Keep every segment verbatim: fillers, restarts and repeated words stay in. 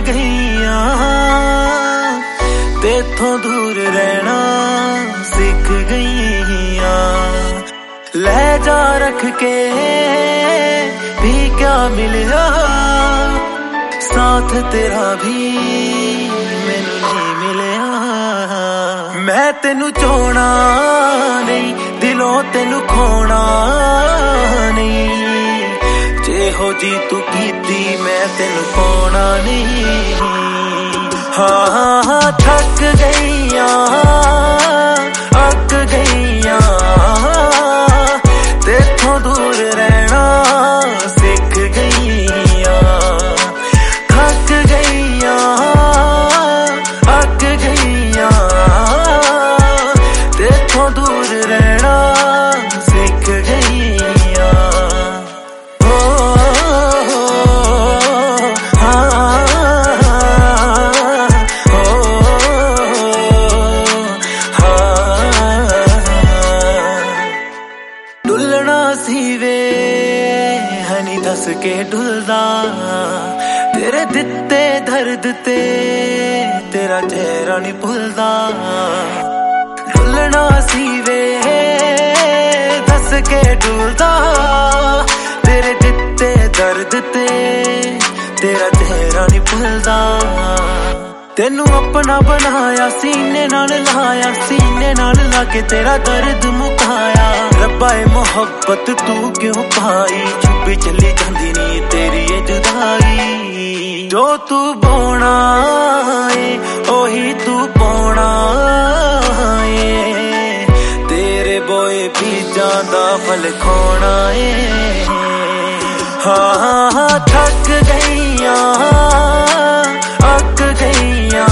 गईया तेथों दूर रहना सीख गईया। ले जा रख के भी क्या मिला, साथ तेरा भी मैनू नहीं मिलिया। मैं तेनू चाहना नहीं, दिलों तेनू खोना नहीं, जेहो जी तू कीती मैं तेनू पाना नहीं। हाँ हाँ हाँ थक गईया अक गईया तेथों दूर रहना सीख गईया। थक गईया अक गईया तेथों दूर रहना सीख गईया। ओ हाँ डुलना सी वे हनी दस के डुलदा, तेरे दिते दर्द ते तेरा चेहरा नहीं भुलदा। डुलना सी वे दस के डुलदा, तेरे दिते दर्द ते तेरा चेहरा नहीं भुलदा। तेनू अपना बनाया सीने नाल लाया, सीने नाल लाके तेरा दर्द मुकाया। रब्बा ए मोहब्बत तू क्यों पाई, छुपी चली जांदी नी तेरी ये जुदाई। जो तू बोना है ओही तू पाना है, तेरे बोए बीजां दा फल खाना है। हाँ हाँ हाँ थक गईया अक गईया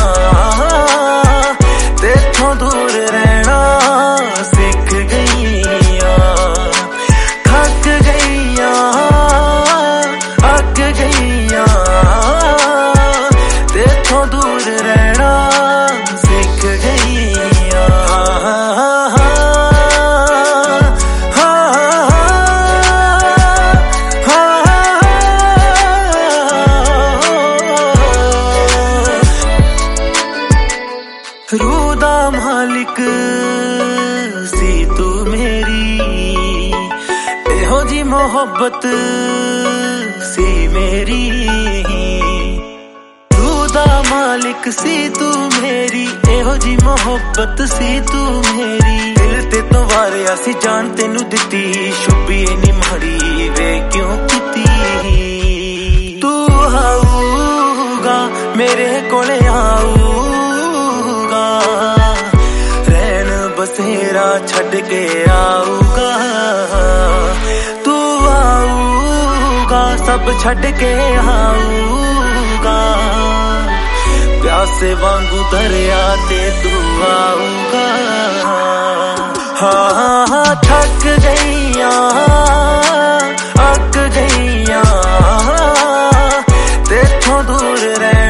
तेथों दूर रहना सीख गईया। थक गईया अक गईया तेथों दूर रहना सीख गईया। हाँ हाँ हाँ रूह दा मालिक सी तू मेरी, एहो जी मोहब्बत सी मेरी। रूह दा मालिक सी तू मेरी, एहो जी मोहब्बत सी तू मेरी। दिल ते तो वारिया सी जान तेनू दिती, शुभी इन्नी माड़ी वे क्यों कीती। तू आऊगा मेरे कोले आऊगा, रैन बसेरा छड़ के आऊगा। तू आऊगा सब छड़ के आऊगा, प्यासे वांगू दरिया ते तू आऊगा। हाँ हाँ हाँ थक गईया अक गईया तेथों दूर रह